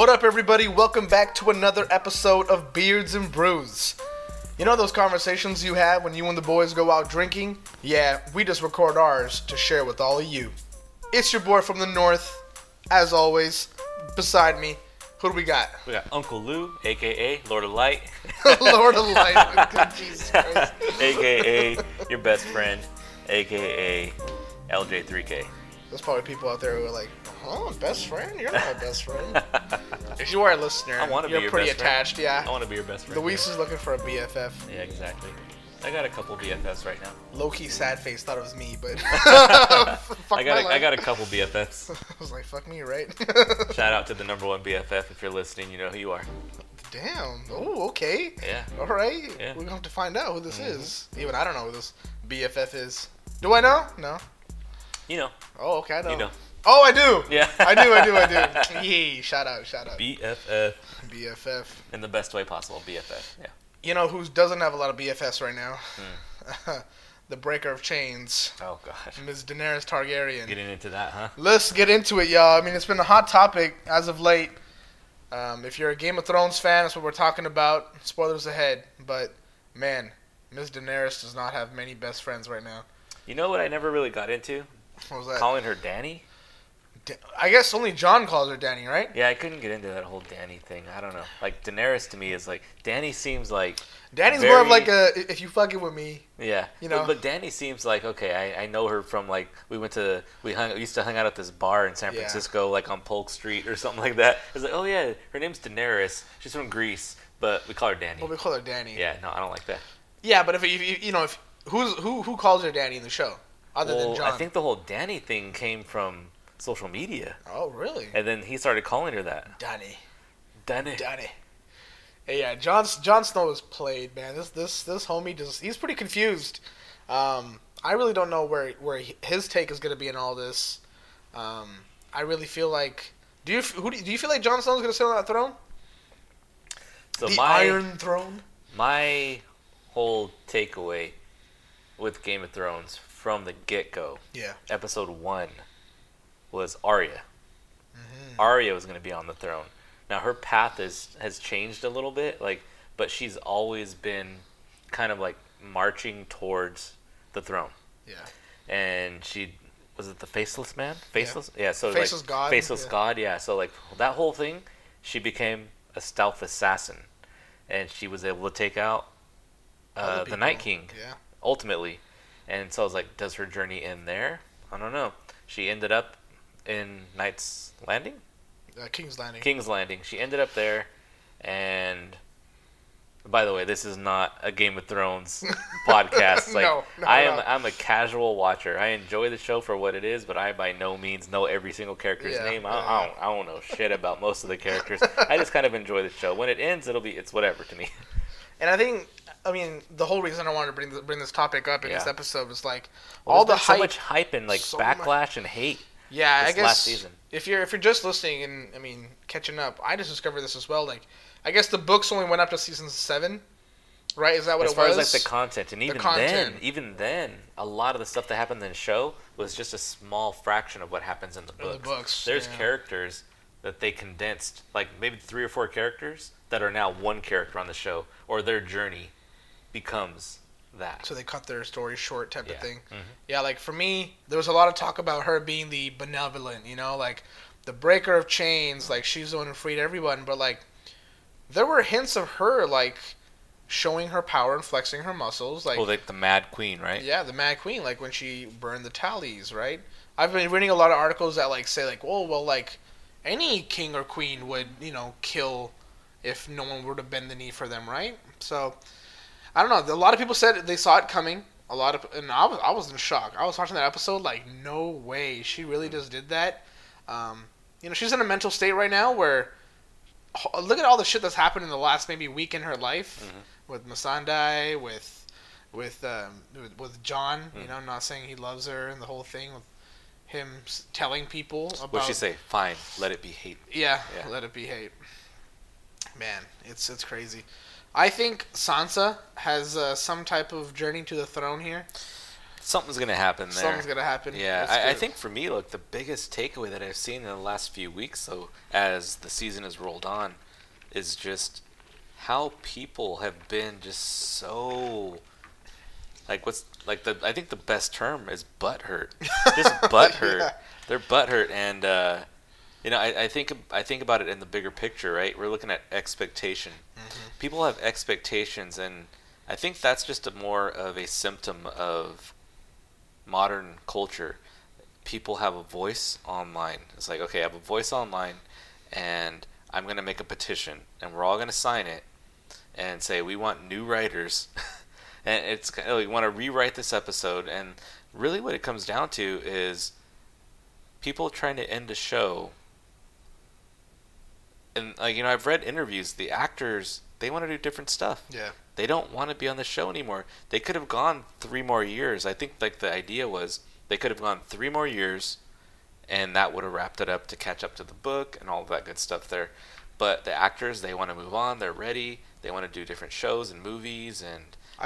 What up, everybody? Welcome back to another episode of Beards and Brews. You know those conversations you have when you and the boys go out drinking? Yeah, we just record ours to share with all of you. It's your boy from the north, as always. Beside me, who do we got? We got Uncle Lou, a.k.a. Lord of Light. Lord of Light. Good Jesus Christ. a.k.a. your best friend, a.k.a. LJ3K. There's probably people out there who are like, huh, best friend? You're not my best friend. If you are a listener, I want to be you're your pretty best friend. attached, yeah. I want to be your best friend. Luis is looking for a BFF. Yeah, exactly. I got a couple BFFs right now. Low-key sad face thought it was me, but fuck I got a couple BFFs. I was like, fuck me, right? Shout out to the number one BFF. If you're listening, you know who you are. Damn. Oh, okay. Yeah. All right. Yeah. We're going to have to find out who this is. Even I don't know who this BFF is. Do I know? No. You know. Oh, okay, I know. You know. Oh, I do. Yeah. I do. Yee, shout out. BFF. BFF. In the best way possible, BFF. Yeah. You know who doesn't have a lot of BFFs right now? The Breaker of Chains. Oh, gosh. Ms. Daenerys Targaryen. Getting into that, huh? Let's get into it, y'all. I mean, it's been a hot topic as of late. If you're a Game of Thrones fan, that's what we're talking about. Spoilers ahead. But, man, Ms. Daenerys does not have many best friends right now. You know what I never really got into? What was that? Calling her Dany? I guess only Jon calls her Dany, right? Yeah, I couldn't get into that whole Dany thing. I don't know. Like, Daenerys to me is like... Dany seems like... Dany's more of like a, if you fucking with me. Yeah. You know? But Dany seems like, okay, I know her from, like... We used to hang out at this bar in San Francisco, like on Polk Street or something like that. It's like, oh yeah, her name's Daenerys. She's from Greece, but we call her Dany. Well, we call her Dany. Yeah, no, I don't like that. Yeah, but if who calls her Dany in the show? Other than Jon? I think the whole Dany thing came from social media. Oh, really? And then he started calling her that. Dany. Dany. Hey, yeah, Jon Snow is played, man. This homie he's pretty confused. I really don't know where his take is gonna be in all this. I really feel like do you feel like Jon Snow's gonna sit on that throne? So the Iron Throne. My whole takeaway with Game of Thrones from the get-go, episode 1 was Arya. Mm-hmm. Arya was going to be on the throne. Now her path has changed a little bit, but she's always been kind of like marching towards the throne. Yeah. And was it the Faceless Man? Faceless? Yeah, so Faceless God. Faceless God, yeah. So like that whole thing, she became a stealth assassin, and she was able to take out the Night King. Yeah. Ultimately. And so I was like, does her journey end there? I don't know. She ended up in Knight's Landing? King's Landing. King's Landing. She ended up there, and by the way, this is not a Game of Thrones podcast. Like, no, I'm a casual watcher. I enjoy the show for what it is, but I by no means know every single character's name. I don't know shit about most of the characters. I just kind of enjoy the show. When it ends, it's whatever to me. And I mean, the whole reason I wanted to bring this topic up in this episode was like all the hype, so much hype and like backlash and hate. Yeah, I guess last season. If you're just listening and I mean catching up, I just discovered this as well. Like, I guess the books only went up to season 7, right? Is that what it was? As far as like the content, and even then, a lot of the stuff that happened in the show was just a small fraction of what happens in the books. There's characters that they condensed, like maybe 3 or 4 characters that are now one character on the show, or their journey becomes that. So they cut their story short type of thing. Mm-hmm. Yeah, like for me, there was a lot of talk about her being the benevolent, like the breaker of chains, like she's the one who freed everyone, but like there were hints of her like showing her power and flexing her muscles. Like the Mad Queen, right? Yeah, the Mad Queen, like when she burned the tallies, right? I've been reading a lot of articles that like say like, well, like any king or queen would, kill if no one were to bend the knee for them, right? So, I don't know. A lot of people said they saw it coming. And I was in shock. I was watching that episode like, no way, she really just did that. She's in a mental state right now where, look at all the shit that's happened in the last maybe week in her life, with Missandei, with Jon. Not saying he loves her and the whole thing with him telling people about. What'd she say? Fine, let it be hate. Yeah, let it be hate. Man, it's crazy. I think Sansa has some type of journey to the throne here. Something's gonna happen there. Something's gonna happen. Yeah, I think for me, look, the biggest takeaway that I've seen in the last few weeks, though, as the season has rolled on, is just how people have been just so I think the best term is butthurt. Just butthurt. Yeah. They're butthurt, and I think about it in the bigger picture, right? We're looking at expectation. Mm-hmm. People have expectations, and I think that's just more of a symptom of modern culture. People have a voice online. It's like, okay, I have a voice online, and I'm going to make a petition, and we're all going to sign it and say we want new writers. And it's kind of, we want to rewrite this episode, and really what it comes down to is people trying to end a show. And I've read interviews. The actors, they want to do different stuff. Yeah. They don't want to be on the show anymore. They could have gone 3 more years. I think the idea was they could have gone 3 more years, and that would have wrapped it up to catch up to the book and all of that good stuff there. But the actors, they want to move on. They're ready. They want to do different shows and movies, and I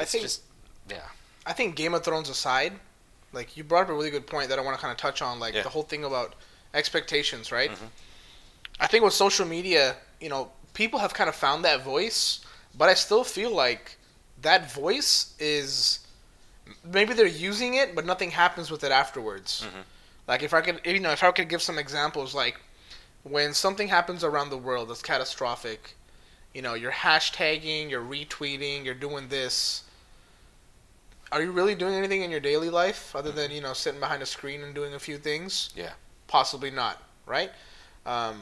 think Game of Thrones aside, like, you brought up a really good point that I want to kind of touch on, like the whole thing about expectations, right? Mm-hmm. I think with social media, people have kind of found that voice, but I still feel like that voice is, maybe they're using it, but nothing happens with it afterwards. Mm-hmm. Like, if I could give some examples, like when something happens around the world that's catastrophic, you're hashtagging, you're retweeting, you're doing this. Are you really doing anything in your daily life other than, sitting behind a screen and doing a few things? Yeah. Possibly not, right? And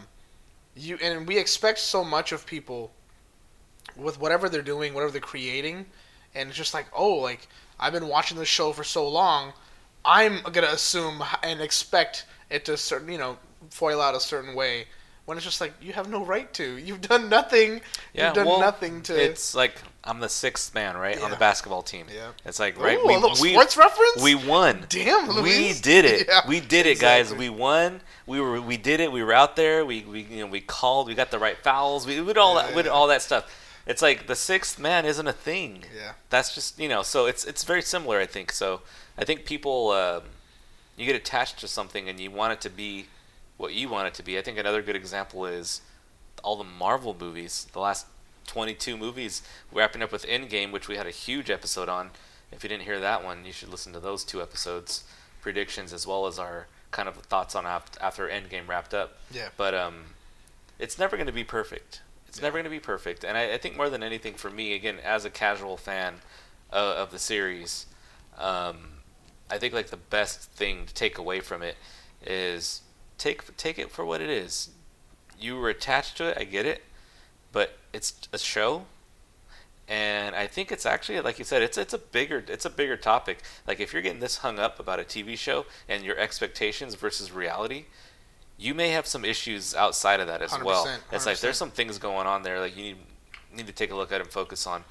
we expect so much of people with whatever they're doing, whatever they're creating, and it's just like, I've been watching this show for so long, I'm going to assume and expect it to foil out a certain way. When it's just like, you have no right to. You've done nothing. Yeah, You've done nothing to. It's like, I'm the 6th man, right, on the basketball team. Yeah. It's like, right, a little sports reference? We won. Damn, Luis. We did it. Yeah, we did it, guys. We won. We did it. We were out there. We called. We got the right fouls. We did all that. We did all that stuff. It's like the 6th man isn't a thing. Yeah. That's just so it's very similar, I think. So I think people you get attached to something and you want it to be what you want it to be. I think another good example is all the Marvel movies, the last 22 movies, wrapping up with Endgame, which we had a huge episode on. If you didn't hear that one, you should listen to those 2 episodes, predictions, as well as our kind of thoughts on after Endgame wrapped up. Yeah. But it's never going to be perfect. It's never going to be perfect. And I think more than anything for me, again, as a casual fan of the series, I think like the best thing to take away from it is take it for what it is. You were attached to it, I get it, but it's a show, and I think it's actually, like you said, it's a bigger topic. Like, if you're getting this hung up about a TV show and your expectations versus reality, you may have some issues outside of that as 100%, well. It's 100%. Like there's some things going on there like you need to take a look at and focus on.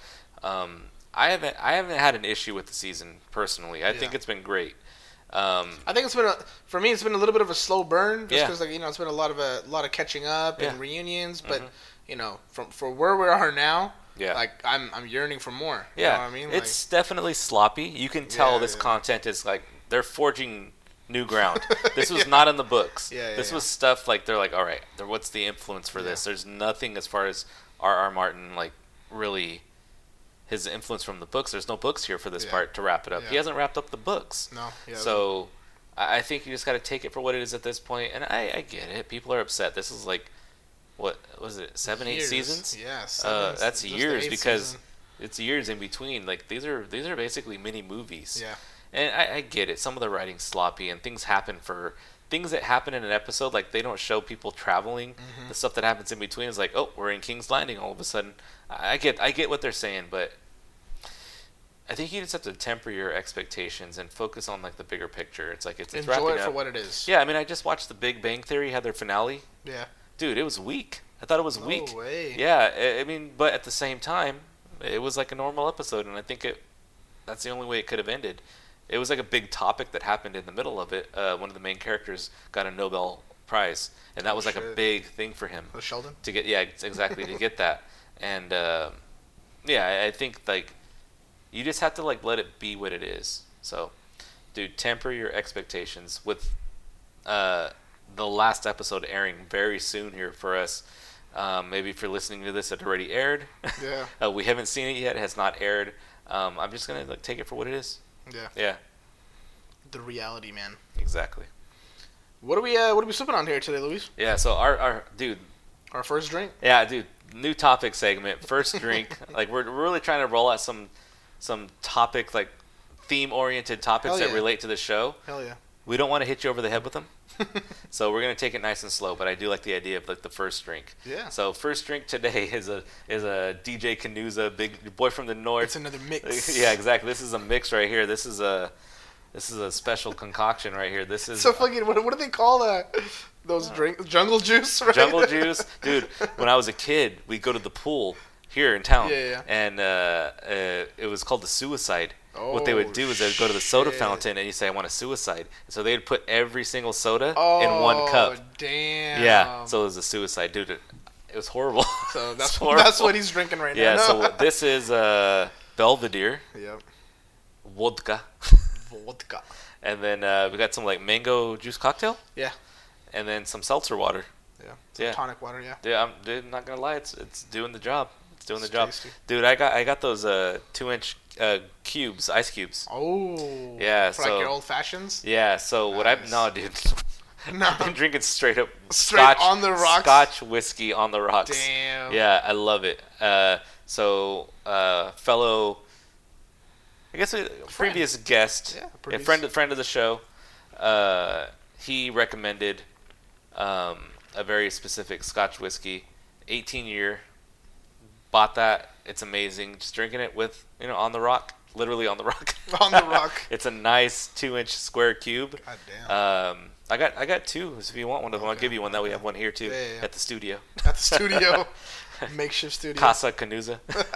I haven't had an issue with the season personally. I think it's been great. I think it's been for me. It's been a little bit of a slow burn, just because it's been a lot of catching up and reunions. But for where we are now, like I'm yearning for more. Yeah, you know what I mean? It's definitely sloppy. You can tell this content is like they're forging new ground. This was not in the books. This was stuff like they're like, all right, what's the influence for this? There's nothing as far as R.R. Martin like really. His influence from the books. There's no books here for this part to wrap it up. He hasn't wrapped up the books. No. So I think you just got to take it for what it is at this point. And I get it. People are upset. This is like, what was it? 7, 8 seasons? Yeah. That's years because it's years in between. Like these are basically mini movies. Yeah. And I get it. Some of the writing's sloppy and things that happen in an episode, like they don't show people traveling. Mm-hmm. The stuff that happens in between is like, oh, we're in King's Landing all of a sudden. I get what they're saying, but I think you just have to temper your expectations and focus on like the bigger picture. It's like it's enjoy wrapping it up. For what it is. Yeah, I mean, I just watched The Big Bang Theory had their finale. Yeah. Dude, it was weak. I thought it was weak. No way. Yeah, I mean, but at the same time, it was like a normal episode, and I think that's the only way it could have ended. It was like a big topic that happened in the middle of it. One of the main characters got a Nobel Prize, and that was like a big thing for him. Sheldon? To get exactly to get that, and I think like. You just have to like let it be what it is. So, dude, temper your expectations with the last episode airing very soon here for us. Maybe if you're listening to this, it already aired. Yeah. We haven't seen it yet. It has not aired. I'm just gonna take it for what it is. Yeah. Yeah. The reality, man. Exactly. What are we sipping on here today, Luis? Yeah. So our dude. Our first drink. Yeah, dude. New topic segment. First drink. We're really trying to roll out some topic theme oriented topics that relate to the show. Hell yeah. We don't want to hit you over the head with them. So we're gonna take it nice and slow, but I do like the idea of the first drink. Yeah. So first drink today is a DJ Canuza, big boy from the north. It's another mix. Yeah, exactly. This is a mix right here. This is a special concoction right here. This is so fucking. What do they call those drinks? Jungle juice, right? Jungle juice, dude. When I was a kid, we'd go to the pool here in town, and it was called the Suicide. What they would do is they would go to the soda fountain and you say, I want a Suicide. So they'd put every single soda in one cup. Oh, damn. Yeah, so it was a Suicide. Dude, it was horrible. So that's what he's drinking right now. Yeah, so this is Belvedere. Yep. Vodka. And then we got some mango juice cocktail. Yeah. And then some seltzer water. Yeah. Tonic water, yeah. Yeah, I'm not going to lie. It's doing the job. It's doing the job. Tasty. Dude, I got those 2-inch cubes, ice cubes. Oh. Yeah, for your old fashions? Yeah, so nice. Dude. No. I've been drinking straight Scotch on the rocks. Scotch whiskey on the rocks. Damn. Yeah, I love it. Fellow, I guess previous guest, friend of the show, he recommended a very specific Scotch whiskey, 18-year. Bought that. It's amazing. Just drinking it with, on the rock. Literally on the rock. On the rock. It's a nice 2-inch square cube. God damn. I got two. So if you want one of them, I'll give you one. That we have one here too at the studio. At the studio. Makeshift studio. Casa Canuza.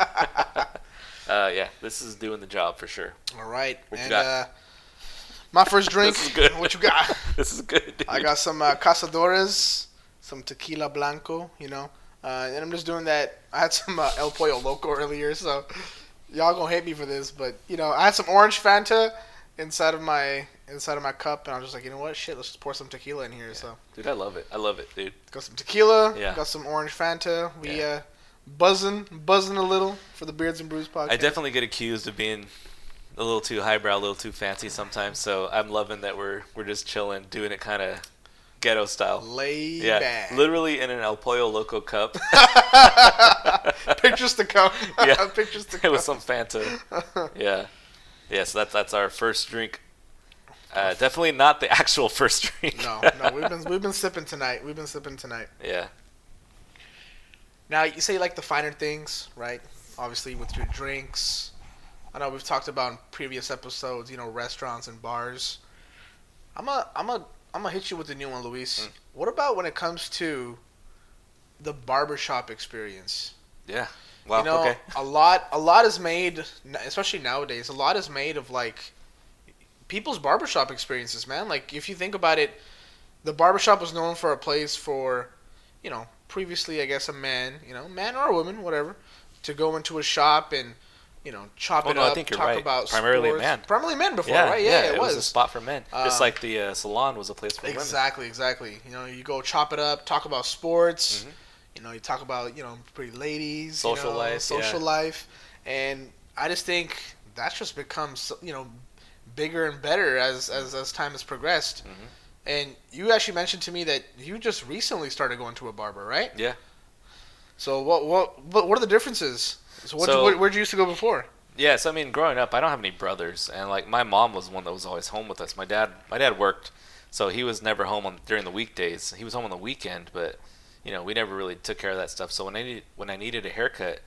Yeah, this is doing the job for sure. All right. What you got? My first drink. This is good. What you got? This is good, dude. I got some Cazadores, some Tequila Blanco, and I'm just doing that. I had some El Pollo Loco earlier, so y'all gonna hate me for this, but I had some orange Fanta inside of my cup, and I was just like, you know what, shit, let's just pour some tequila in here. So, dude, I love it, dude. Got some tequila, got some orange Fanta. We buzzing a little for the Beards and Brews podcast. I definitely get accused of being a little too highbrow, a little too fancy sometimes. So I'm loving that we're just chilling, doing it kind of ghetto style. Laid back. Literally in an El Pollo Loco cup. Pictures to come. Yeah. Pictures to come. It was some Fanta. Yeah. Yeah, so that's our first drink. Definitely not the actual first drink. No, we've been sipping tonight. Yeah. Now you say you like the finer things, right? Obviously with your drinks. I know we've talked about in previous episodes, restaurants and bars. I'm gonna hit you with the new one, Luis. What about when it comes to the barbershop experience? Yeah. Wow. Okay. A lot is made, especially nowadays. A lot is made of people's barbershop experiences, man. If you think about it, the barbershop was known for a place for, previously I guess a man, man or a woman, whatever, to go into a shop and chop it up. I think you're talk right. about Primarily sports. men. Primarily men before, right? Yeah, it was a spot for men. Just like the salon was a place for women. Exactly. You go chop it up, talk about sports. Mm-hmm. You talk about pretty ladies, social life, and I just think that's just become bigger and better as time has progressed. Mm-hmm. And you actually mentioned to me that you just recently started going to a barber, right? Yeah. So what are the differences? So where'd you used to go before? Yeah, so growing up, I don't have any brothers, and my mom was one that was always home with us. My dad worked, so he was never home during the weekdays. He was home on the weekend, but we never really took care of that stuff. So when I needed a haircut,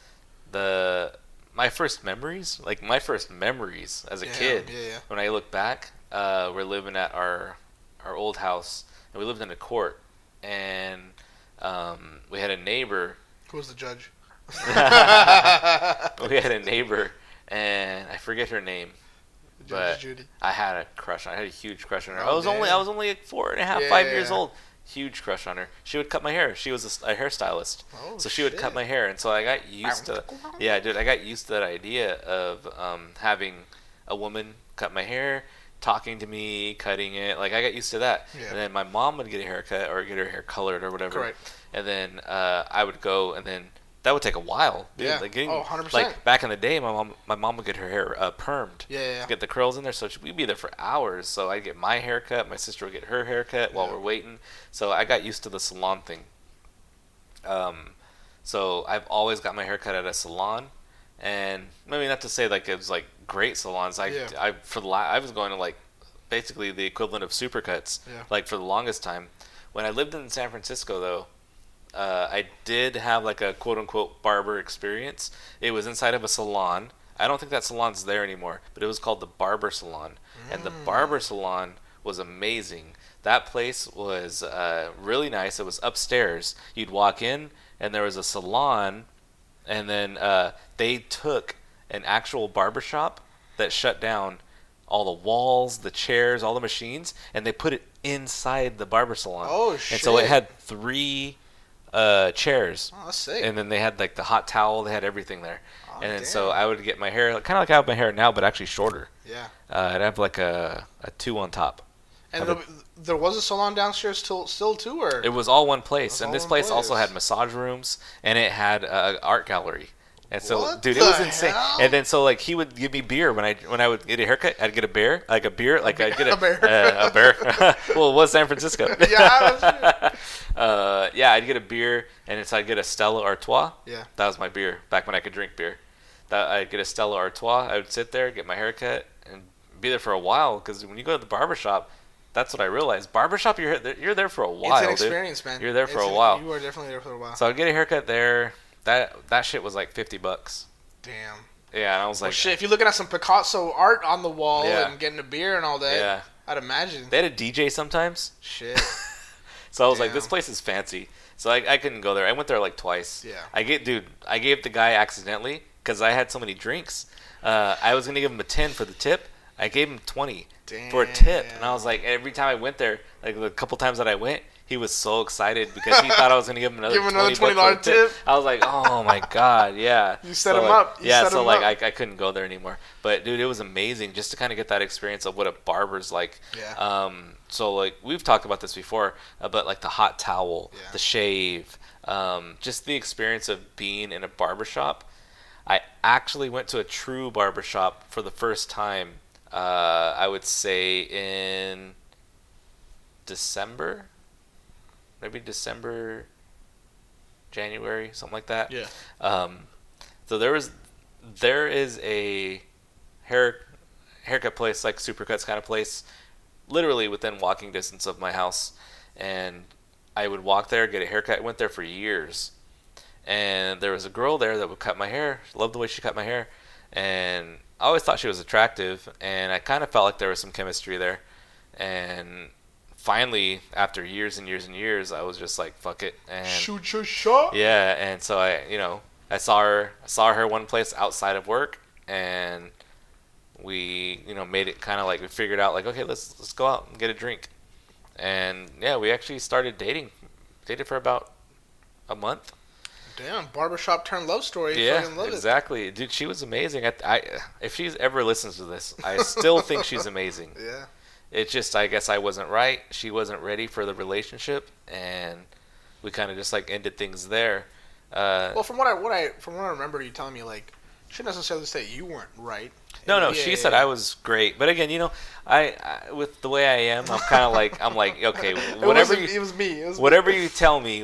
my first memories as a kid, when I look back, we're living at our old house, and we lived in a court, and we had a neighbor. Who was the judge? We had a neighbor, and I forget her name, but Judy. I had a crush on her. I had a huge crush on her. Oh, I was only 4.5, 5 years old. Huge crush on her. She would cut my hair. She was a hairstylist, so she would cut my hair, and so I got used to. Yeah, dude, I got used to that idea of having a woman cut my hair, talking to me, cutting it. Like, I got used to that. Yeah. And then my mom would get a haircut or get her hair colored or whatever. Correct. And then I would go, and then that would take a while. Dude. Yeah. Like 100%. Like, back in the day, my mom would get her hair permed. Yeah. Get the curls in there, so we'd be there for hours. So I'd get my haircut. My sister would get her haircut while we're waiting. So I got used to the salon thing. So I've always got my hair cut at a salon, and maybe not to say like it was like great salons. I was going to like basically the equivalent of Supercuts. Yeah. Like for the longest time. When I lived in San Francisco though, I did have like a quote unquote barber experience. It was inside of a salon. I don't think that salon's there anymore, but it was called the Barber Salon, and the Barber Salon was amazing. That place was really nice. It was upstairs. You'd walk in, and there was a salon, and then they took an actual barbershop that shut down all the walls, the chairs, all the machines, and they put it inside the barber salon. Oh, shit. And so it had 3 chairs. Oh, that's sick. And then they had like the hot towel. They had everything there. Oh, and then damn. so I would get my hair kind of like I have my hair now, but actually shorter. Yeah. I'd have like a 2 on top. And there was a salon downstairs still too, or it was all one place, and this place place. also had massage rooms, and it had an art gallery. And so, What dude, it the was insane. hell? And then so like he would give me beer when I would get a haircut. I'd get a beer, like I'd get a bear. a beer. Well, it was San Francisco. Yeah. Yeah, I'd get a beer, and so I'd get a Stella Artois. Yeah. That was my beer back when I could drink beer. I'd get a Stella Artois. I would sit there, get my haircut, and be there for a while. Because when you go to the barbershop, that's what I realized. Barbershop, you're there for a while. It's an experience, man. You're there for a while. You are definitely there for a while. So I'd get a haircut there. That shit was like $50. Damn. Yeah, and I was like, shit. If you're looking at some Picasso art on the wall Yeah. and getting a beer and all that, yeah. I'd imagine. They had a DJ sometimes. Shit. So I was like, Damn. this place is fancy. So I couldn't go there. I went there like twice. Yeah. I gave the guy accidentally because I had so many drinks. I was gonna give him a 10 for the tip. I gave him 20 for a tip, and I was like, every time I went there, like the couple times that I went, he was so excited because he thought I was gonna give him another $20 tip. I was like, oh my god, yeah. You set so him like, up. I couldn't go there anymore. But dude, it was amazing just to kind of get that experience of what a barber's like. Yeah. So like we've talked about this before, but like the hot towel, the shave, just the experience of being in a barbershop. I actually went to a true barbershop for the first time. I would say in December, January, something like that. Yeah. So there is a haircut place, like Supercuts kind of place, literally within walking distance of my house, and I would walk there, get a haircut. I went there for years, and there was a girl there that would cut my hair. Loved the way she cut my hair, and I always thought she was attractive, and I kind of felt like there was some chemistry there. And finally, after years and years and years, I was just like, fuck it. And shoot your shot. yeah, and so I saw her one place outside of work, and we made it kind of like we figured out like, okay, let's go out and get a drink. And yeah, we actually started dating for about a month. Damn, barbershop turned love story. Yeah, exactly. Dude, she was amazing. I if she's ever listens to this, I still think she's amazing. Yeah. It's just, I guess I wasn't right. She wasn't ready for the relationship, and we kind of just like ended things there. Well, from what I remember, you telling me like, she didn't necessarily say you weren't right. No, she said I was great. But again, I with the way I am, I'm kind of like, okay, whatever it was me. Whatever you tell me,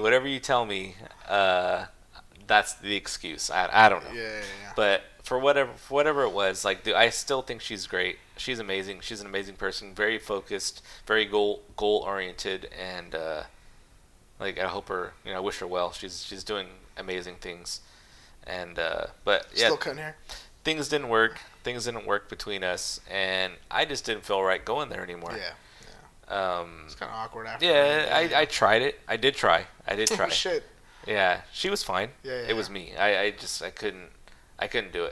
that's the excuse. I don't know. Yeah. But for whatever it was, like, dude, I still think she's great. She's amazing. She's an amazing person. Very focused, very goal oriented, and like I hope her, I wish her well. She's doing amazing things, and but yeah, still cutting hair. Things didn't work. Things didn't work between us, and I just didn't feel right going there anymore. Yeah. It's kind of awkward after. Yeah, I tried it. I did try. Oh, shit. Yeah, she was fine. Yeah. It was me. I couldn't do it.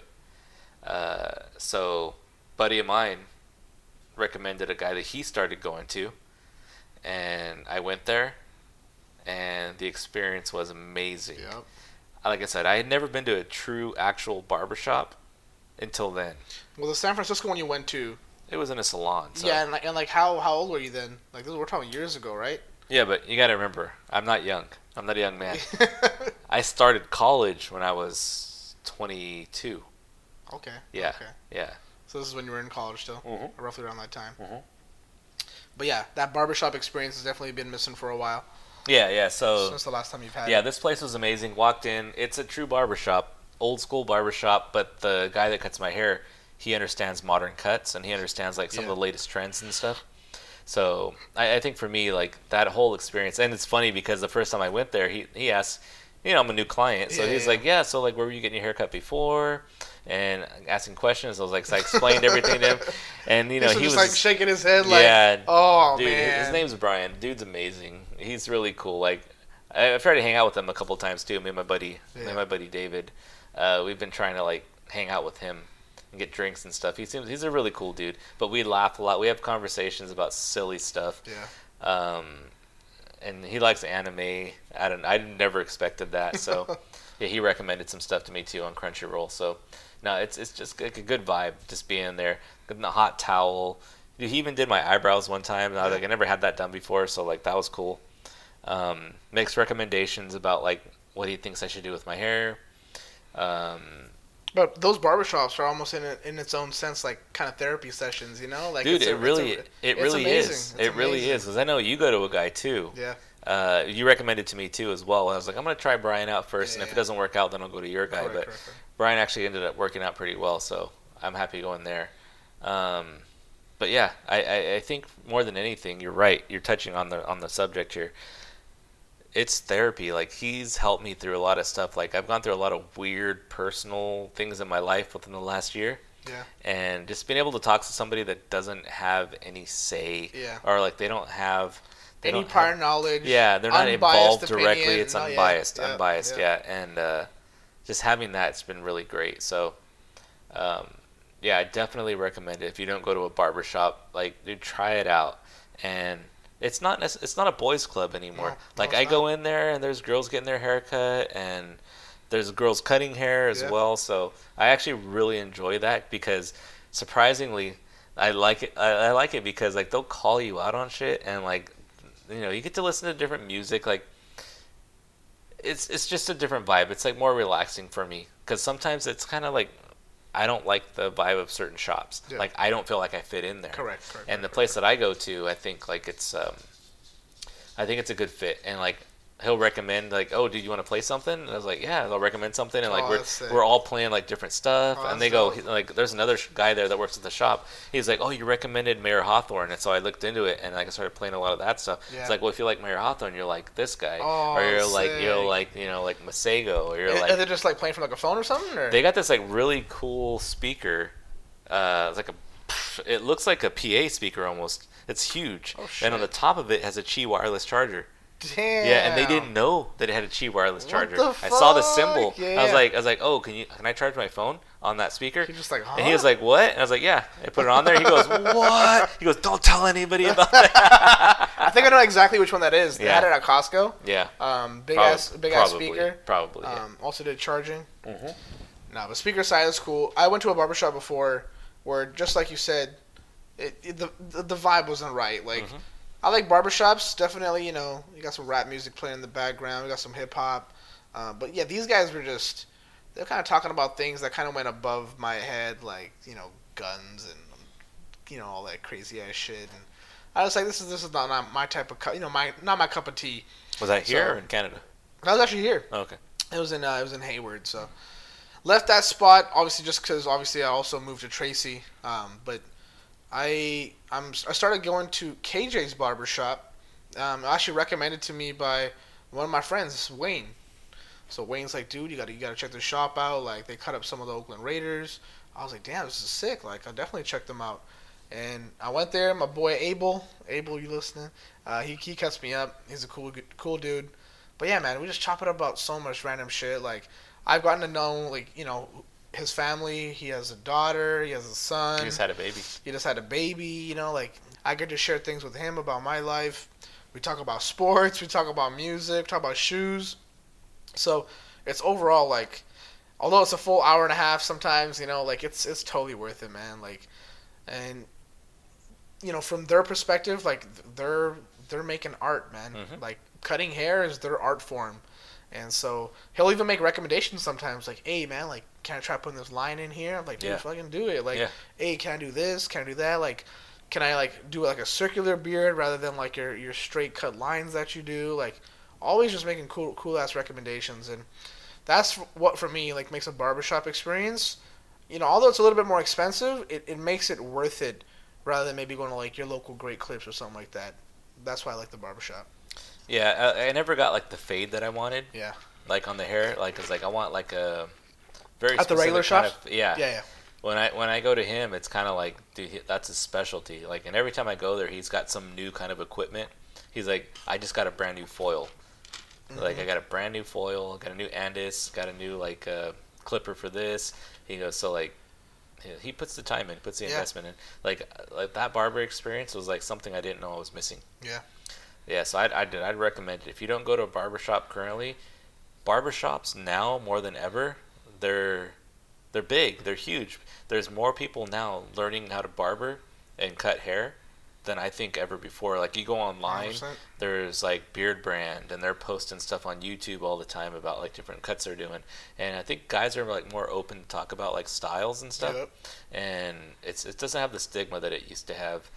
So, buddy of mine recommended a guy that he started going to, and I went there, and the experience was amazing. Yep. Like I said, I had never been to a true, actual barbershop until then. Well, the San Francisco one you went to, It was in a salon. So. Yeah, and like how old were you then? Like we're talking years ago, right? Yeah, but you got to remember, I'm not young. I'm not a young man. I started college when I was 22. Okay. Yeah. Okay. Yeah. So this is when you were in college still, roughly around that time. Mm-hmm. But yeah, that barbershop experience has definitely been missing for a while. Yeah. So since the last time you've had. Yeah, this place was amazing. Walked in. It's a true barbershop, old school barbershop. But the guy that cuts my hair, he understands modern cuts and he understands like some of the latest trends and stuff. So I think for me, like that whole experience, and it's funny because the first time I went there, he asked, I'm a new client, so he's like, so like where were you getting your haircut before? And asking questions. I was like, so I explained everything to him, and he was just like shaking his head, like, oh dude, man. His name's Brian. Dude's amazing. He's really cool. Like I've tried to hang out with him a couple times too. Me and my buddy David. We've been trying to like hang out with him. Get drinks and stuff. He's a really cool dude. But we laugh a lot. We have conversations about silly stuff. Yeah. And he likes anime. I never expected that. So yeah, he recommended some stuff to me too on Crunchyroll. So no, it's just like a good vibe just being there. Getting the hot towel. Dude, he even did my eyebrows one time. And I was like, I never had that done before, so like that was cool. Makes recommendations about like what he thinks I should do with my hair. But those barbershops are almost in its own sense like kind of therapy sessions, Like dude, it really is. It really is because I know you go to a guy too. Yeah. You recommended to me too as well. I was like, I'm gonna try Brian out first, and if it doesn't work out, then I'll go to your guy. Correct. Brian actually ended up working out pretty well, so I'm happy going there. But yeah, I think more than anything, you're right. You're touching on the subject here. It's therapy. Like he's helped me through a lot of stuff. Like I've gone through a lot of weird personal things in my life within the last year. Yeah. And just being able to talk to somebody that doesn't have any say, or like they don't have any prior knowledge. Yeah, they're not involved directly. It's unbiased, yeah. And just having that's been really great. So, yeah, I definitely recommend it. If you don't go to a barbershop, like, dude, try it out. And it's not a boys' club anymore. I go in there and there's girls getting their hair cut and there's girls cutting hair as well. So I actually really enjoy that because surprisingly, I like it. I like it because like they'll call you out on shit and like you get to listen to different music. Like it's just a different vibe. It's like more relaxing for me because sometimes it's kind of like I don't like the vibe of certain shops. Yeah. Like I don't feel like I fit in there. Correct. And the place that I go to, I think like it's a good fit. And like he'll recommend like, oh, do you want to play something? And I was like, yeah, they'll recommend something. And like we're all playing like different stuff. And they go like, there's another guy there that works at the shop. He's like, oh, you recommended Mayor Hawthorne. And so I looked into it and like I started playing a lot of that stuff. Yeah. It's like, well, if you like Mayor Hawthorne, you're like this guy, or you're like like Masego, or you're like. Are they just like playing from like a phone or something? Or? They got this like really cool speaker. It's like it looks like a PA speaker almost. It's huge. Oh, shit. And on the top of it has a Qi wireless charger. Damn. Yeah, and they didn't know that it had a Qi wireless charger. What the fuck? I saw the symbol. Yeah. I was like, oh, can I charge my phone on that speaker? He's just like, huh? And he was like, what? And I was like, yeah. I put it on there. He goes, what? He goes, don't tell anybody about that. I think I know exactly which one that is. They had it at Costco. Yeah. Big ass speaker. Probably. Yeah. Also did charging. Mm-hmm. No, but speaker side is cool. I went to a barbershop before where, just like you said, the vibe wasn't right. Like. Mm-hmm. I like barbershops, definitely, you got some rap music playing in the background, we got some hip-hop, but yeah, these guys were they're kind of talking about things that kind of went above my head, like, guns and, all that crazy-ass shit, and I was like, this is not my type of, not my cup of tea. Was that here or in Canada? I was actually here. Oh, okay. It was in Hayward, so left that spot, obviously, just because, obviously, I also moved to Tracy, but I started going to KJ's barbershop. Actually recommended to me by one of my friends, Wayne. So Wayne's like, dude, you gotta check the shop out. Like they cut up some of the Oakland Raiders. I was like, damn, this is sick. Like I'll definitely check them out. And I went there. My boy Abel, you listening? He cuts me up. He's a cool dude. But yeah, man, we just chop it up about so much random shit. Like I've gotten to know his family. He has a daughter. He has a son. He just had a baby. Like I get to share things with him about my life. We talk about sports. We talk about music. Talk about shoes. So it's overall like, although it's a full hour and a half sometimes, like it's totally worth it, man. Like, and from their perspective, like they're making art, man. Mm-hmm. Like cutting hair is their art form, and so he'll even make recommendations sometimes, like, hey man, like can I try putting this line in here? I'm like, dude, fucking do it. Like, hey, can I do this? Can I do that? Like, can I like do like a circular beard rather than like your straight cut lines that you do? Like, always just making cool ass recommendations, and that's what for me like makes a barbershop experience. Although it's a little bit more expensive, it makes it worth it rather than maybe going to like your local Great Clips or something like that. That's why I like the barbershop. Yeah, I never got like the fade that I wanted. Yeah. Like on the hair, like cause like I want like a very at the regular shop. Yeah. Yeah. When I go to him, it's kind of like, dude, that's his specialty. Like, and every time I go there, he's got some new kind of equipment. He's like, I just got a brand new foil. Mm-hmm. Like, I got a brand new foil, got a new Andis, got a new like clipper for this. He goes, so like, he puts the time in, puts the investment in. Like that barber experience was like something I didn't know I was missing. Yeah. Yeah, so I'd recommend it. If you don't go to a barbershop currently, barbershops now more than ever, they're big, they're huge. There's more people now learning how to barber and cut hair than I think ever before. Like, you go online, 100%. There's like Beard Brand, and they're posting stuff on YouTube all the time about like different cuts they're doing. And I think guys are like more open to talk about like styles and stuff. Yep. And it doesn't have the stigma that it used to have.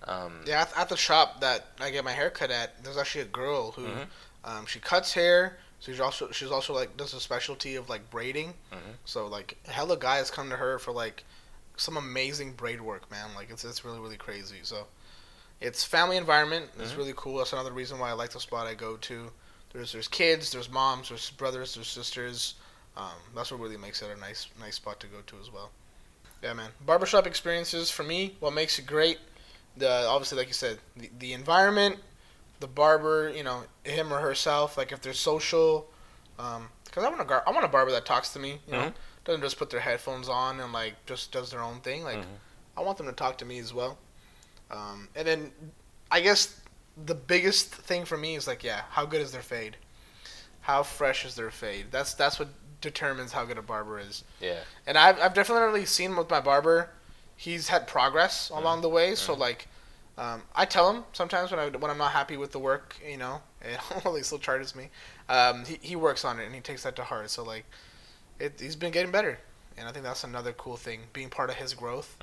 At the shop that I get my hair cut at, there's actually a girl who she cuts hair. So she's also like does a specialty of like braiding. Mm-hmm. So like hella guys come to her for like some amazing braid work, man. Like it's really really crazy. So it's family environment. It's really cool. That's another reason why I like the spot I go to. There's kids, there's moms, there's brothers, there's sisters. That's what really makes it a nice spot to go to as well. Yeah, man. Barbershop experiences for me, what makes it great. Obviously, like you said, the environment, the barber, him or herself. Like if they're social, because I want a barber that talks to me. Doesn't just put their headphones on and like just does their own thing. Like I want them to talk to me as well. And then I guess the biggest thing for me is like, how good is their fade? How fresh is their fade? That's what determines how good a barber is. Yeah. And I've definitely seen with my barber. He's had progress along the way, so like, I tell him sometimes when I'm not happy with the work, and he still charges me. He works on it and he takes that to heart. So like, he's been getting better, and I think that's another cool thing, being part of his growth.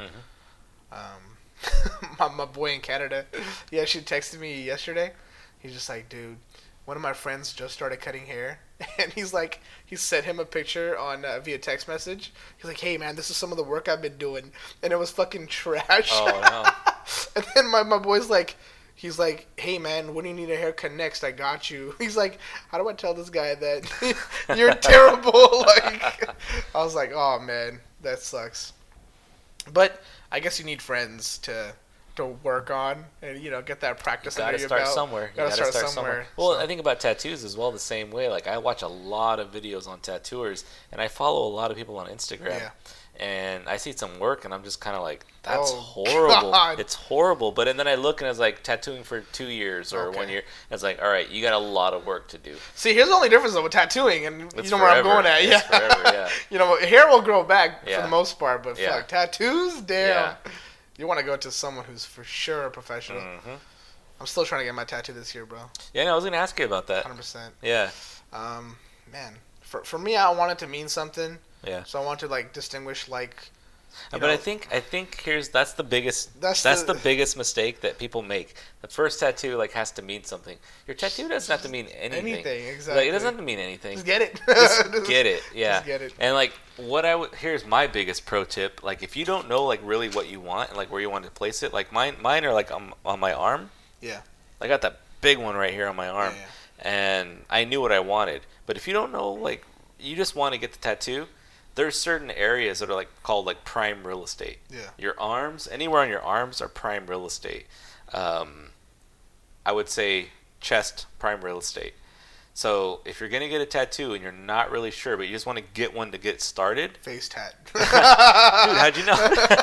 My boy in Canada, he actually texted me yesterday. He's just like, dude, one of my friends just started cutting hair, and he sent him a picture on via text message. He's like, hey man, this is some of the work I've been doing, and it was fucking trash. Oh no. And then my boy's like, he's like, hey man, when do you need a haircut next? I got you. He's like, how do I tell this guy that you're terrible? Like, I was like, oh man, that sucks. But I guess you need friends to work on and get that practice under your belt. You gotta start somewhere. Well, I think about tattoos as well the same way. Like, I watch a lot of videos on tattooers, and I follow a lot of people on Instagram. Yeah. And I see some work, and I'm just kind of like, that's horrible. God. It's horrible. But then I look, and it's like tattooing for 2 years or 1 year. And it's like, all right, you got a lot of work to do. See, here's the only difference though with tattooing, and you know where I'm going at. Yeah. It's forever, yeah. Hair will grow back for the most part, but fuck, tattoos, damn. Yeah. You want to go to someone who's for sure a professional. Mm-hmm. I'm still trying to get my tattoo this year, bro. Yeah, no, I was going to ask you about that. 100%. Yeah. Man, for me, I want it to mean something. Yeah. So I want to like distinguish like. But I think that's the biggest the biggest mistake that people make. The first tattoo like has to mean something. Your tattoo doesn't have to mean anything. Anything, exactly. Like, it doesn't have to mean anything. Just get it. Just get it. Yeah. Just get it. And like here's my biggest pro tip. Like, if you don't know like really what you want and like where you want to place it, like mine are like on my arm. Yeah. I got that big one right here on my arm, and I knew what I wanted. But if you don't know, like, you just want to get the tattoo. There's certain areas that are like called like prime real estate. Yeah. Your arms, anywhere on your arms are prime real estate. I would say chest, prime real estate. So if you're gonna get a tattoo and you're not really sure, but you just want to get one to get started. Face tat. Dude, how'd you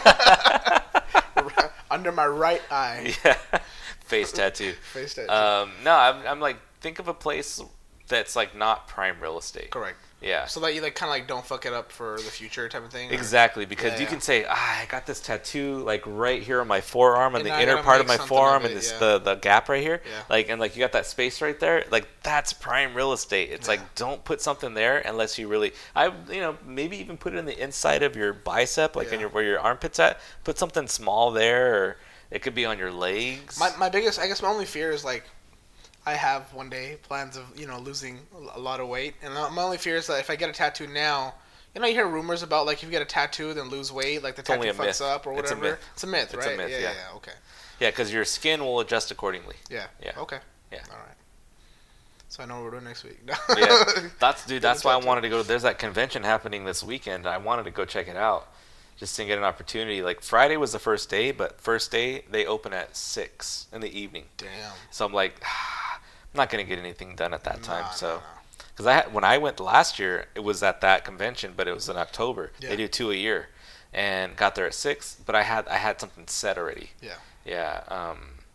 know? Under my right eye. Yeah. Face tattoo. Face tattoo. No, I'm like, think of a place that's like not prime real estate. Correct. Yeah. So that you like kind of like don't fuck it up for the future type of thing. Exactly, because you can say, I got this tattoo like right here on my forearm, and the inner part of my forearm, and this the gap right here, like, and like you got that space right there, like that's prime real estate. It's like, don't put something there unless you really, maybe even put it in the inside of your bicep, like in where your armpit's at. Put something small there, or it could be on your legs. My biggest, I guess, my only fear is like, I have one day plans of losing a lot of weight, and my only fear is that if I get a tattoo now, you hear rumors about like if you get a tattoo then lose weight, like the tattoo fucks up or whatever. It's a myth, right? It's a myth, yeah. Okay. Yeah, because your skin will adjust accordingly. Yeah. Okay. Yeah. All right. So I know what we're doing next week. Yeah, that's why I wanted to go. There's that convention happening this weekend. I wanted to go check it out, just to get an opportunity. Like Friday was the first day, but first day they open at 6 in the evening. Damn. So I'm like, I'm not gonna get anything done at that time. So, because when I went last year, it was at that convention, but it was in October. Yeah. They do 2 a year, and got there at 6. But I had something set already. Yeah. Yeah.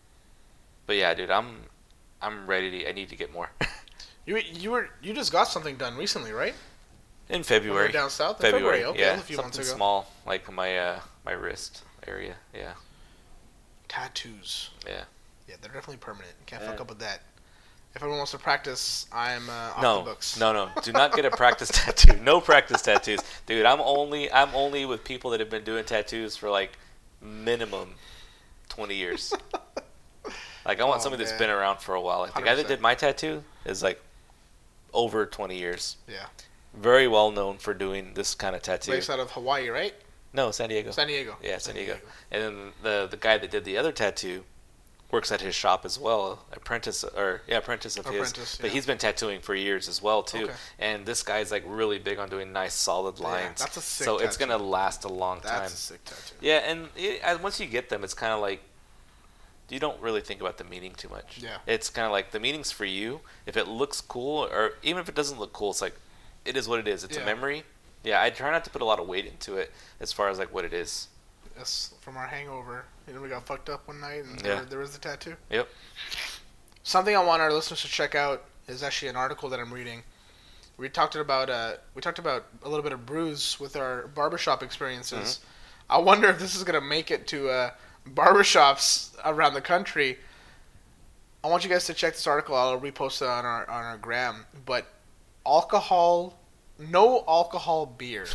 But yeah, dude, I'm ready. I need to get more. You just got something done recently, right? In February. Down south. February. Okay, Yeah. A few months something ago. Small, like my wrist area. Yeah. Tattoos. Yeah. Yeah, they're definitely permanent. Can't fuck up with that. If anyone wants to practice, I'm off the books. No. Do not get a practice tattoo. No practice tattoos, dude. I'm only with people that have been doing tattoos for like minimum 20 years. Like I want somebody that's been around for a while. Like the guy that did my tattoo is like over 20 years. Yeah. Very well known for doing this kind of tattoo. Based out of Hawaii, right? No, San Diego. Yeah, San Diego. And then the guy that did the other tattoo works at his shop as well, apprentice of his. But he's been tattooing for years as well too. Okay. And this guy's like really big on doing nice solid lines. Yeah, that's a sick tattoo. It's gonna last a long time. That's a sick tattoo. Yeah, and once you get them, it's kind of like you don't really think about the meaning too much. Yeah. It's kind of like the meaning's for you. If it looks cool, or even if it doesn't look cool, it's like it is what it is. It's a memory. Yeah, I try not to put a lot of weight into it as far as like what it is. Yes, from our hangover. We got fucked up one night, and there was the tattoo. Yep. Something I want our listeners to check out is actually an article that I'm reading. We talked about a little bit of brews with our barbershop experiences. Mm-hmm. I wonder if this is gonna make it to barbershops around the country. I want you guys to check this article. I'll repost it on our gram. But no alcohol beer.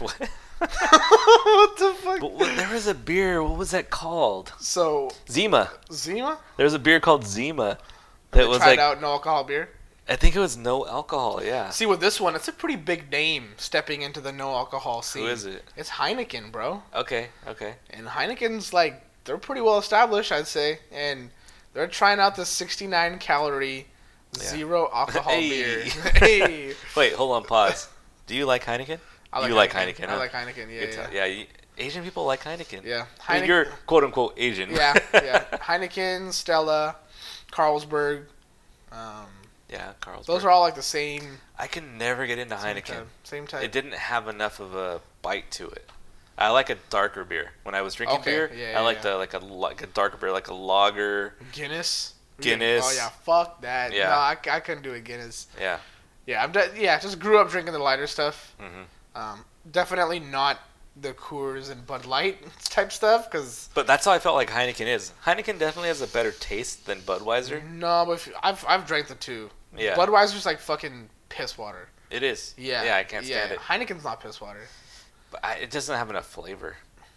What the fuck? But there was a beer. What was that called? So Zima. Zima? There was a beer called Zima. That was tried out no alcohol beer. I think it was no alcohol. Yeah. See, with this one, it's a pretty big name stepping into the no alcohol scene. Who is it? It's Heineken, bro. Okay. And Heineken's like they're pretty well established, I'd say, and they're trying out the 69 calorie zero alcohol beer. Hey. Wait, hold on, pause. Do you like Heineken? You like Heineken, huh? I like Heineken, yeah. Asian people like Heineken. Yeah. I mean, you're quote-unquote Asian. Yeah. Heineken, Stella, Carlsberg. Yeah, Carlsberg. Those are all like the same. I can never get into Heineken. Same type. It didn't have enough of a bite to it. I like a darker beer. When I was drinking beer, I liked like a darker beer, like a lager. Guinness. Oh yeah, fuck that. Yeah. No, I couldn't do a Guinness. Yeah. Yeah, just grew up drinking the lighter stuff. Mm-hmm. Definitely not the Coors and Bud Light type stuff, But that's how I felt like Heineken is. Heineken definitely has a better taste than Budweiser. No, but I've drank the two. Yeah. Budweiser's like fucking piss water. It is. Yeah. Yeah, I can't stand it. Heineken's not piss water. But it doesn't have enough flavor.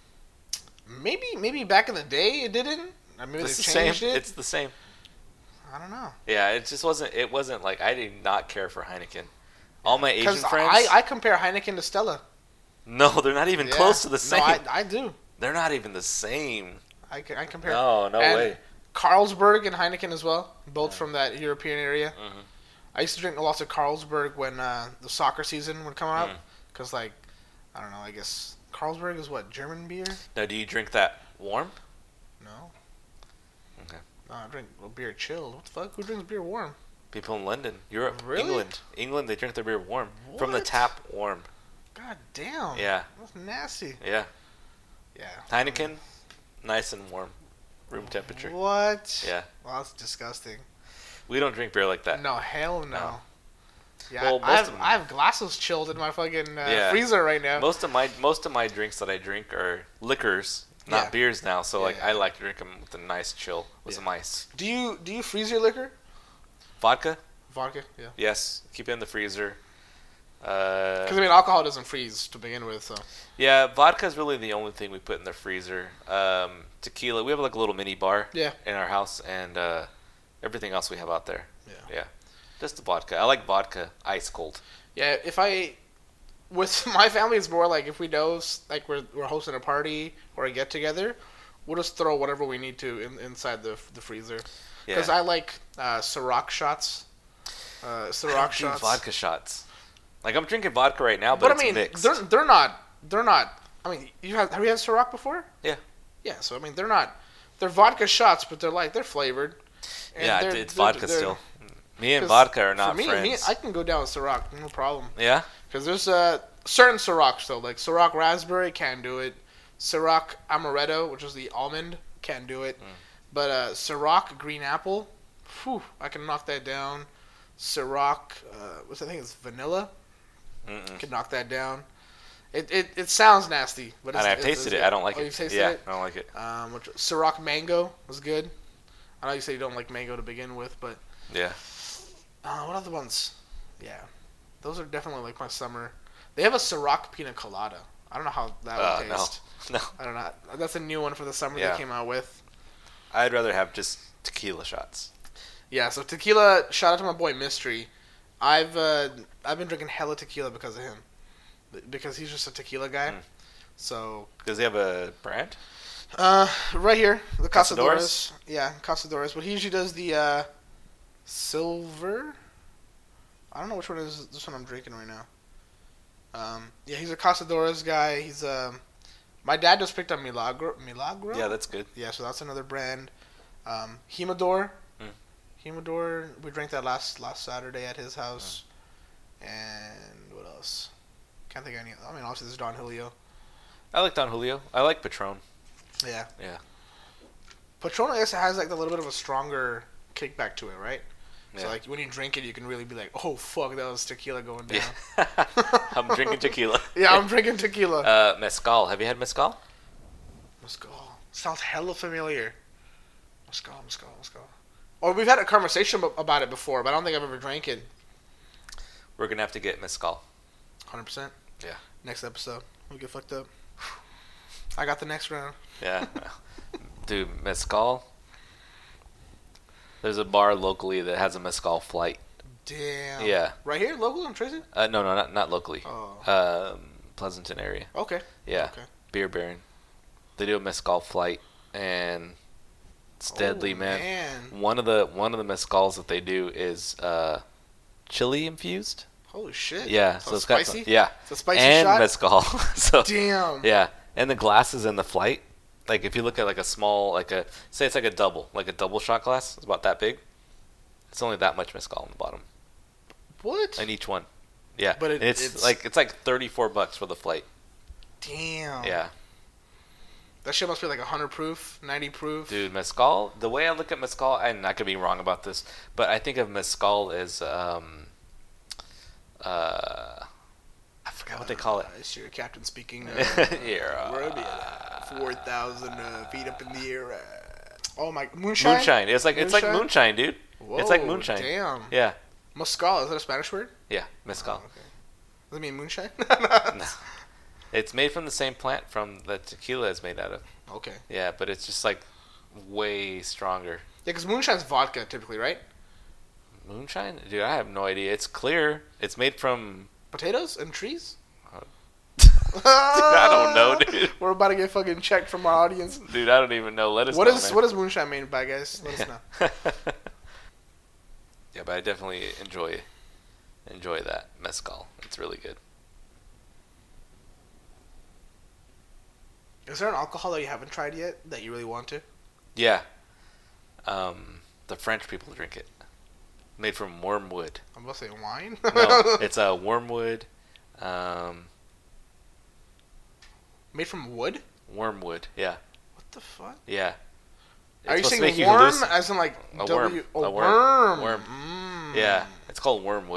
Maybe back in the day it didn't. I mean, it's they changed it. It's the same. I don't know. Yeah, it just wasn't. It wasn't like I did not care for Heineken. All my Asian friends. I compare Heineken to Stella. No, they're not even close to the same. No, I do. They're not even the same. I compare. No way. Carlsberg and Heineken as well, both from that European area. Mm-hmm. I used to drink lots of Carlsberg when the soccer season would come up, because I don't know. I guess Carlsberg is what, German beer? Now, do you drink that warm? No. Okay. No, I drink beer chilled. What the fuck? Who drinks beer warm? People in London, Europe, really? England, they drink their beer warm. What? From the tap, warm. God damn. Yeah. That's nasty. Yeah. Yeah. Heineken, nice and warm, room temperature. What? Yeah. Well, that's disgusting. We don't drink beer like that. No, hell no. Yeah, well, I have glasses chilled in my fucking freezer right now. Most of my drinks that I drink are liquors, not beers now. So I like to drink them with a nice chill with some ice. Do you freeze your liquor? Vodka. Vodka, yeah. Yes, keep it in the freezer. Because alcohol doesn't freeze to begin with, so. Yeah, vodka is really the only thing we put in the freezer. Tequila, we have like a little mini bar in our house, and everything else we have out there. Yeah. Just the vodka. I like vodka ice cold. Yeah, with my family, it's more like if we know like we're hosting a party or a get together, we'll just throw whatever we need to inside the freezer. Because I like Ciroc shots. Ciroc shots. Vodka shots. Like I'm drinking vodka right now, but it's mixed. They're not. I mean, have you had Ciroc before? Yeah. Yeah. So I mean, they're vodka shots, but they're flavored. And it's vodka still. Me and vodka are not friends. I can go down with Ciroc, no problem. Yeah? Because there's certain Cirocs, though. Like Ciroc Raspberry, can't do it. Ciroc Amaretto, which is the almond, can't do it. But Ciroc Green Apple, I can knock that down. Ciroc, I think it's vanilla. Can knock that down. It sounds nasty, but I've tasted it. I don't like it. You've tasted it? I don't like it. Ciroc Mango was good. I know you said you don't like mango to begin with, but... Yeah. What other ones? Yeah. Those are definitely like my summer. They have a Ciroc Pina Colada. I don't know how that would taste. No. I don't know. That's a new one for the summer they came out with. I'd rather have just tequila shots. Yeah, so tequila, shout out to my boy Mystery. I've been drinking hella tequila because of him. Because he's just a tequila guy. So... Does he have a brand? Right here. The Casadores. Yeah, Casadores. But he usually does the... Silver? I don't know which one is this one I'm drinking right now. Yeah, he's a Casadores guy. He's my dad just picked up Milagro. Yeah, that's good. Yeah, so that's another brand. Himador. Himador. We drank that last Saturday at his house. And what else? Can't think of any. I mean, obviously there's Don Julio. I like Don Julio. I like Patron. Yeah. Yeah. Patron, I guess, has like a little bit of a stronger kickback to it, right? Yeah. So like when you drink it, you can really be like, "Oh fuck, that was tequila going down." Yeah. I'm drinking tequila. Yeah, I'm drinking tequila. Mezcal. Have you had mezcal? Mezcal sounds hella familiar. Mezcal. Or we've had a conversation about it before, but I don't think I've ever drank it. We're gonna have to get mezcal. 100%. Yeah. Next episode, we'll get fucked up. I got the next round. Yeah. Dude, mezcal. There's a bar locally that has a mezcal flight. Damn. Yeah. Right here, local in Tracy? No, not locally. Oh. Pleasanton area. Okay. Yeah. Okay. Beer Baron. They do a mezcal flight, and it's deadly, man. One of the mezcals that they do is chili infused. Holy shit. Yeah. So it's spicy? It's a spicy and shot? Mezcal. So, damn. Yeah. And the glasses in the flight, like if you look at like a small, say it's like a double shot glass, it's about that big. It's only that much mezcal on the bottom. What? In each one. Yeah. But it's like $34 for the flight. Damn. Yeah. That shit must be like 100 proof, 90 proof. Dude, mezcal, the way I look at mezcal, and I could be wrong about this, but I think of mezcal as I forgot what they call it. It's your captain speaking. Yeah. We're at 4,000 feet up in the air. Oh my, moonshine. Moonshine. It's like moonshine, dude. Whoa, it's like moonshine. Damn. Yeah. Mezcal, is that a Spanish word? Yeah, mezcal. Oh, okay. Does it mean moonshine? No. It's made from the same plant from that tequila is made out of. Okay. Yeah, but it's just like way stronger. Yeah, because moonshine's vodka typically, right? Moonshine? Dude, I have no idea. It's clear. It's made from... potatoes and trees? Dude, I don't know, dude. We're about to get fucking checked from our audience. Dude, I don't even know. Let us know, man. What is moonshine made by, guys? Let us know. Yeah, but I definitely enjoy that mezcal. It's really good. Is there an alcohol that you haven't tried yet that you really want to? Yeah. The French people drink it. Made from wormwood. I'm about to say wine. No, it's a wormwood. Made from wood? Wormwood, yeah. What the fuck? Yeah. Are you saying worm as in like a W? worm. Oh, a worm. worm. Yeah, it's called wormwood.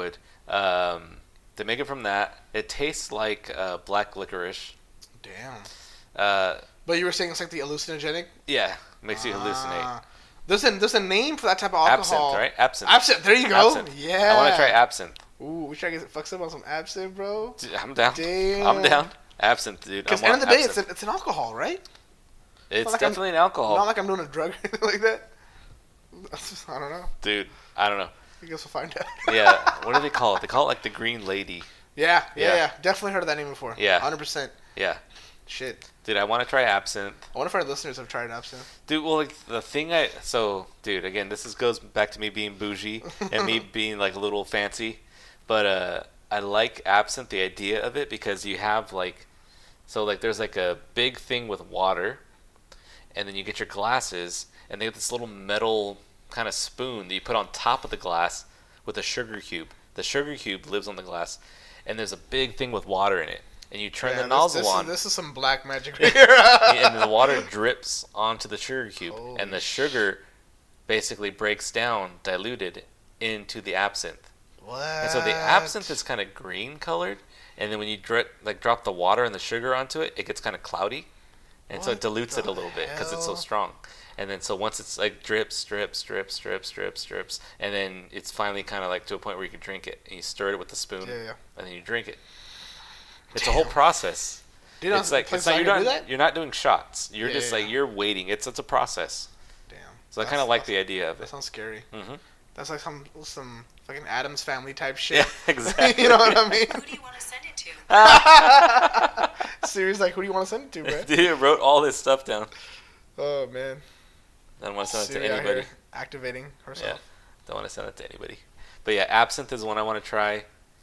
They make it from that. It tastes like black licorice. Damn. But you were saying it's like the hallucinogenic? Yeah, makes you hallucinate. There's a name for that type of alcohol. Absinthe, right? Absinthe. Absinthe. There you go. Absinthe. Yeah. I want to try absinthe. Ooh, we try to get fucked up on some absinthe, bro. Dude, I'm down. Damn. I'm down. Absinthe, dude. Because at the end of the day, it's an alcohol, right? It's like definitely an alcohol. Not like I'm doing a drug or anything like that. I don't know. Dude, I don't know. I guess we'll find out. Yeah. What do they call it? They call it like the Green Lady. Yeah. Definitely heard of that name before. Yeah. 100%. Yeah. Shit. Dude, I want to try absinthe. I wonder if our listeners have tried absinthe. Dude, well, like, the thing dude, again, goes back to me being bougie and me being, like, a little fancy. But, I like absinthe, the idea of it, because you have, like, there's, like, a big thing with water, and then you get your glasses, and they have this little metal kind of spoon that you put on top of the glass with a sugar cube. The sugar cube lives on the glass, and there's a big thing with water in it. And you turn the nozzle on. This is some black magic right here. And the water drips onto the sugar cube. Holy and the sugar basically breaks down, diluted, into the absinthe. What? And so the absinthe is kind of green colored. And then when you drop the water and the sugar onto it, it gets kind of cloudy. And so it dilutes it a little bit because it's so strong. And then so once it's like drips, and then it's finally kind of like to a point where you can drink it. And you stir it with the spoon. Yeah. And then you drink it. It's a whole process. It's like you're not doing shots. You're just like you're waiting. It's a process. Damn. So I kind of like the idea of it. That sounds scary. Mm-hmm. That's like some fucking Addams Family type shit. Yeah, exactly. You know what I mean? Who do you want to send it to? Siri's like, who do you want to send it to, bro? Dude, wrote all this stuff down. Oh man. Don't want to send Siri it to anybody. Activating herself. Yeah. Don't want to send it to anybody. But yeah, absinthe is one I want to try.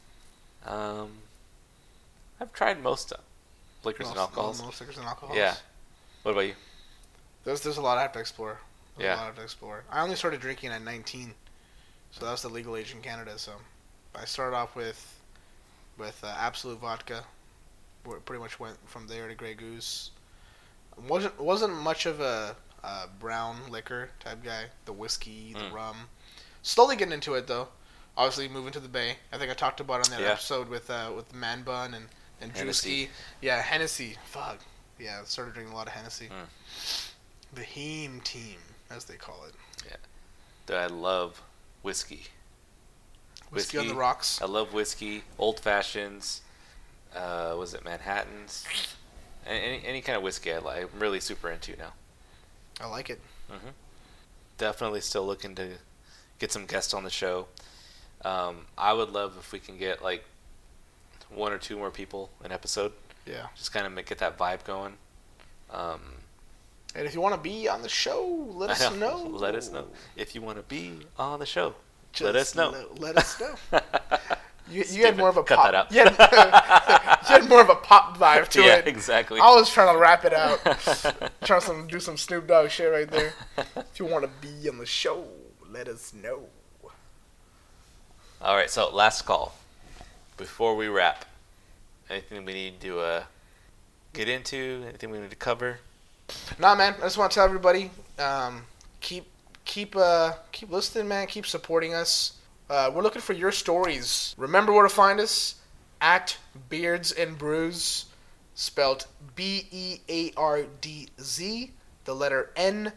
I've tried most liquors and alcohols. Most liquors and alcohols. Yeah. What about you? There's a lot I have to explore. Yeah. A lot I have to explore. I only started drinking at 19, so that's the legal age in Canada. So I started off with Absolute Vodka. Pretty much went from there to Grey Goose. Wasn't much of a brown liquor type guy. The whiskey, the rum. Slowly getting into it though. Obviously moving to the Bay. I think I talked about it on that episode with Man Bun and Drewski. Yeah, Hennessy. Fuck. Yeah, I started drinking a lot of Hennessy. The Heme Team, as they call it. Yeah. Dude, I love whiskey. Whiskey on the rocks. I love whiskey. Old fashions. Was it Manhattans? Any kind of whiskey I like. I'm really super into now. I like it. Mm-hmm. Definitely still looking to get some guests on the show. I would love if we can get like 1 or 2 more people an episode. Yeah. Just kind of get that vibe going. And if you want to be on the show, let us know. Let us know. If you want to be on the show, let us know. Let us know. You had more of a Cut pop. that out. You had more of a pop vibe to it. Yeah, exactly. I was trying to wrap it out. Trying to do some Snoop Dogg shit right there. If you want to be on the show, let us know. All right, so last call. Before we wrap, anything we need to get into? Anything we need to cover? Nah, man. I just want to tell everybody, keep listening, man. Keep supporting us. We're looking for your stories. Remember where to find us at Beards and Brews, spelled BEARDZ, the letter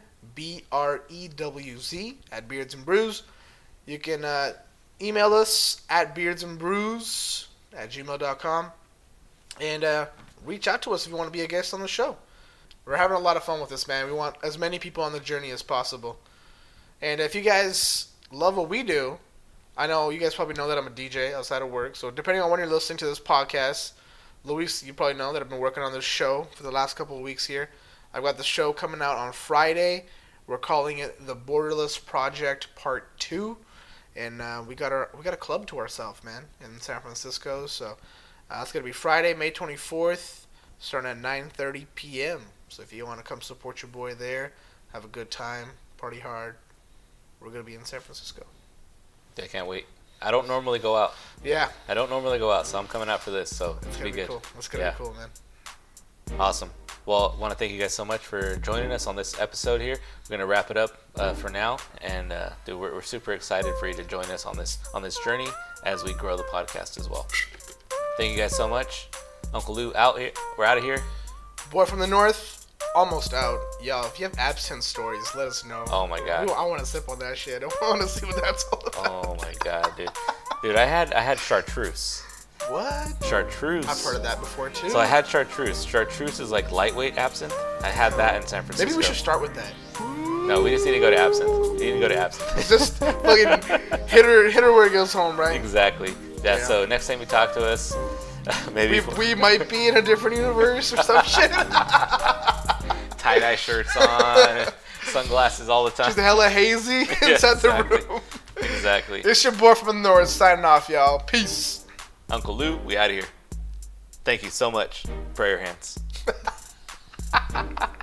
NBREWZ at Beards and Brews. You can email us at beardsandbrews@gmail.com and reach out to us if you want to be a guest on the show. We're having a lot of fun with this, man. We want as many people on the journey as possible. And if you guys love what we do, I know you guys probably know that I'm a DJ outside of work. So depending on when you're listening to this podcast, Luis, you probably know that I've been working on this show for the last couple of weeks here. I've got the show coming out on Friday. We're calling it the Borderless Project Part 2. And we got a club to ourselves, man, in San Francisco. So it's going to be Friday, May 24th, starting at 9:30 p.m. So if you want to come support your boy there, have a good time, party hard, we're going to be in San Francisco. I can't wait. I don't normally go out. Yeah. I don't normally go out, so I'm coming out for this, so it's going to be good. Cool. It's going to be cool, man. Awesome. Well, I want to thank you guys so much for joining us on this episode here. We're going to wrap it up for now, and dude, we're super excited for you to join us on this journey as we grow the podcast as well. Thank you guys so much. Uncle Lou out here. We're out of here. Boy from the North, almost out. Yo, if you have absinthe stories, let us know. Oh my god. Ooh, I want to sip on that shit. I want to see what that's all about. Oh my god, dude. Dude, I had chartreuse. What? Chartreuse. I've heard of that before too. So I had chartreuse. Chartreuse is like lightweight absinthe. I had that in San Francisco. Maybe we should start with that. No, we just need to go to absinthe. We need to go to absinthe. Just fucking hit her where it goes home, right? Exactly. Yeah. So next time you talk to us, maybe we might be in a different universe or some shit. Tie-dye shirts on, sunglasses all the time. Just hella hazy inside the room. Exactly. It's your boy from the North signing off, y'all. Peace. Uncle Lou, we out of here. Thank you so much. Prayer hands.